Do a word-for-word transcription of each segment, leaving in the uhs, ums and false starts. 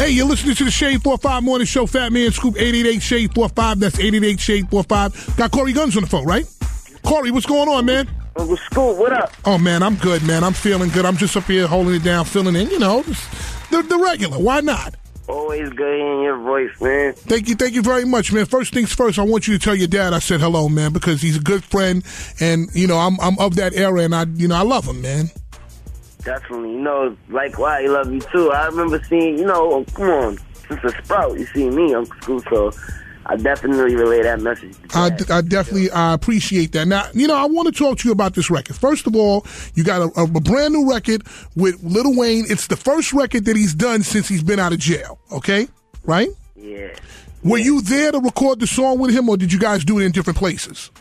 Hey, you're listening to the Shade forty-five Morning Show. Fat Man Scoop, eight eight eight Shade forty-five. That's eight eight eight Shade forty-five. Got Corey Guns on the phone, right? Corey, what's going on, man? Uncle Scoop, what up? Oh, man, I'm good, man. I'm feeling good. I'm just up here holding it down, filling in, you know, the, the regular. Why not? Always good hearing your voice, man. Thank you, thank you very much, man. First things first, I want you to tell your dad I said hello, man, because he's a good friend, and, you know, I'm I'm of that era, and, I, you know, I love him, man. Definitely. You know, likewise, I love you, too. I remember seeing, you know, oh, come on, since a sprout, you see me, Uncle Scoop, so I definitely relay that message to I, Dad. I definitely I appreciate that. Now, you know, I want to talk to you about this record. First of all, you got a, a brand new record with Lil Wayne. It's the first record that he's done since he's been out of jail, okay? Right? Yeah. Were yeah. you there to record the song with him, or did you guys do it in different places?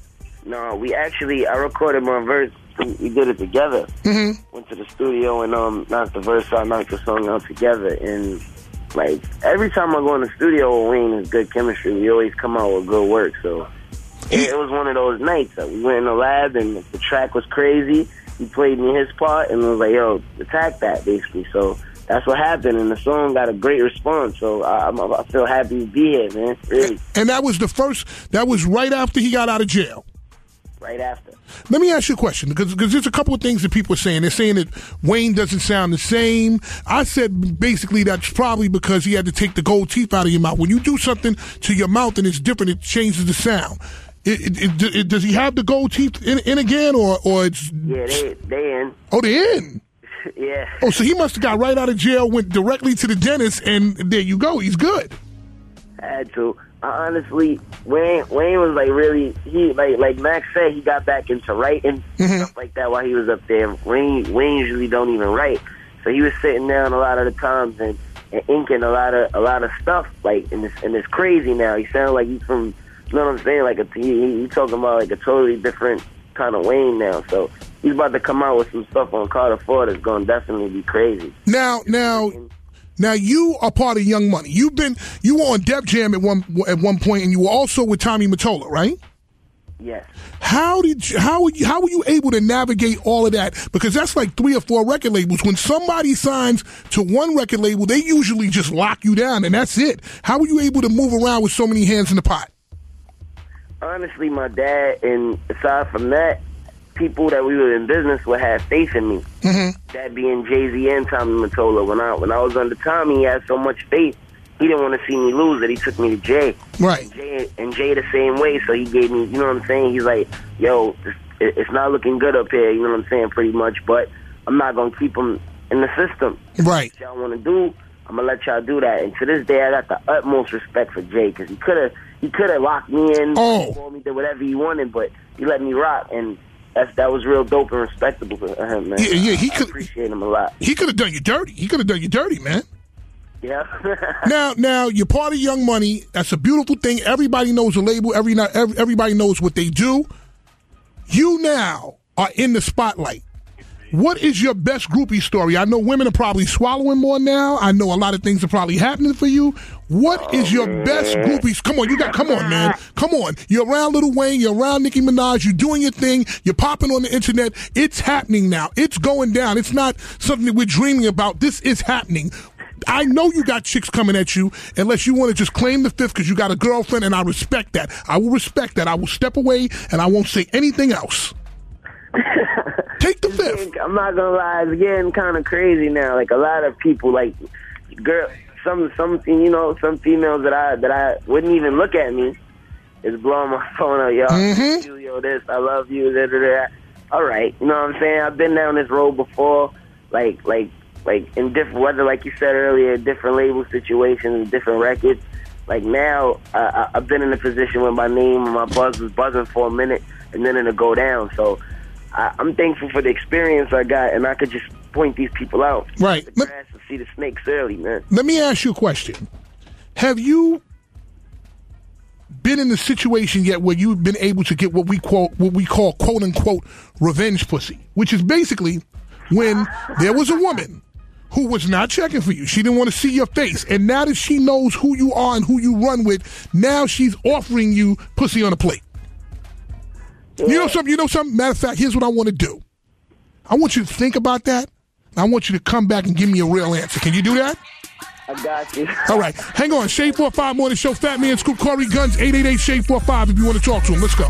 No, we actually, I recorded my verse. We did it together. Mm-hmm. Went to the studio and um knocked the verse out, knocked the song out together. And, like, every time I go in the studio with Wayne, it's good chemistry. We always come out with good work. So it, it was one of those nights that we went in the lab and the track was crazy. He played me his part and was like, yo, attack that, basically. So that's what happened, and the song got a great response. So I, I'm, I feel happy to be here, man. Really. And that was the first, that was right after he got out of jail. Right after. Let me ask you a question, because because there's a couple of things that people are saying. They're saying that Wayne doesn't sound the same. I said basically that's probably because he had to take the gold teeth out of your mouth. When you do something to your mouth and it's different, it changes the sound. It, it, it, it, does he have the gold teeth in, in again, or, or it's... Yeah, they, they in. Oh, they're in? Yeah. Oh, so he must have got right out of jail, went directly to the dentist, and there you go. He's good. Had to. Honestly, Wayne Wayne was like really he like like Max said, he got back into writing mm-hmm. stuff like that while he was up there. Wayne Wayne usually don't even write, so he was sitting down a lot of the times and, and inking a lot of a lot of stuff like and it's and it's crazy now. He sounds like he's from, you know what I'm saying? Like a he, he talking about like a totally different kind of Wayne now. So he's about to come out with some stuff on Carter Four that's going to definitely be crazy. Now now. Now you are part of Young Money. You've been you were on Def Jam at one at one point, and you were also with Tommy Mottola, right? Yes. How did you, how were you, how were you able to navigate all of that? Because that's like three or four record labels. When somebody signs to one record label, they usually just lock you down, and that's it. How were you able to move around with so many hands in the pot? Honestly, my dad, and aside from that, people that we were in business with had faith in me. Mm-hmm. That being Jay-Z and Tommy Mottola. When I when I was under Tommy, he had so much faith. He didn't want to see me lose that he took me to Jay. Right. And Jay, and Jay the same way, so he gave me, you know what I'm saying? He's like, yo, it's, it's not looking good up here, you know what I'm saying, pretty much, but I'm not going to keep him in the system. Right. What y'all want to do, I'm going to let y'all do that. And to this day, I got the utmost respect for Jay, because he could have he could have locked me in, oh. told me to do whatever he wanted, but he let me rock, and That's, that was real dope and respectable for him, man. Yeah, yeah, he I could appreciate him a lot. He could have done you dirty. He could have done you dirty, man. Yeah. now, now you're part of Young Money. That's a beautiful thing. Everybody knows the label. Every, every everybody knows what they do. You now are in the spotlight. What is your best groupie story? I know women are probably swallowing more now. I know a lot of things are probably happening for you. What oh, is your man. best groupies? Come on, you got. Come on, man. Come on. You're around Lil Wayne. You're around Nicki Minaj. You're doing your thing. You're popping on the internet. It's happening now. It's going down. It's not something that we're dreaming about. This is happening. I know you got chicks coming at you unless you want to just claim the fifth because you got a girlfriend, and I respect that. I will respect that. I will step away, and I won't say anything else. Take the fifth. I'm not gonna lie, it's getting kind of crazy now. Like a lot of people, like girl, some some you know, some females that I that I wouldn't even look at me is blowing my phone up. Yo, mm-hmm. you, yo, this, I love you. Da, da, da. All right, you know what I'm saying? I've been down this road before, like like like in different, whether like you said earlier, different label situations, different records. Like now, uh, I've been in a position where my name and my buzz was buzzing for a minute, and then it'll go down. So. I, I'm thankful for the experience I got, and I could just point these people out. Right. The grass and see the snakes early, man. Let me ask you a question. Have you been in a situation yet where you've been able to get what we call, what we call quote unquote revenge pussy, which is basically when there was a woman who was not checking for you. She didn't want to see your face, and now that she knows who you are and who you run with, now she's offering you pussy on a plate. Yeah. You know something? You know something? Matter of fact, here's what I want to do. I want you to think about that. I want you to come back and give me a real answer. Can you do that? I got you. All right. Hang on. Shade four five Morning Show. Fat Man Scoop. Corey Guns. eight eight eight Shade four five if you want to talk to him. Let's go.